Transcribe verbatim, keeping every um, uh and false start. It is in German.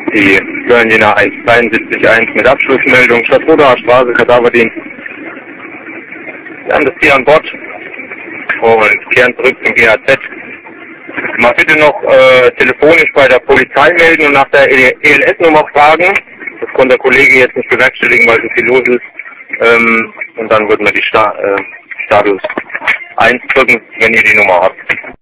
die Köln-Jena eins zweiundsiebzig eins mit Abschlussmeldung, Stadtrodaer Straße, Kadaverdienst. Wir haben das Tier an Bord und kehren zurück zum G H Z. Mal bitte noch äh, telefonisch bei der Polizei melden und nach der E L S-Nummer fragen. Das konnte der Kollege jetzt nicht bewerkstelligen, weil so viel los ist. Ähm, und dann würden wir die Sta äh, Status eins drücken, wenn ihr die Nummer habt.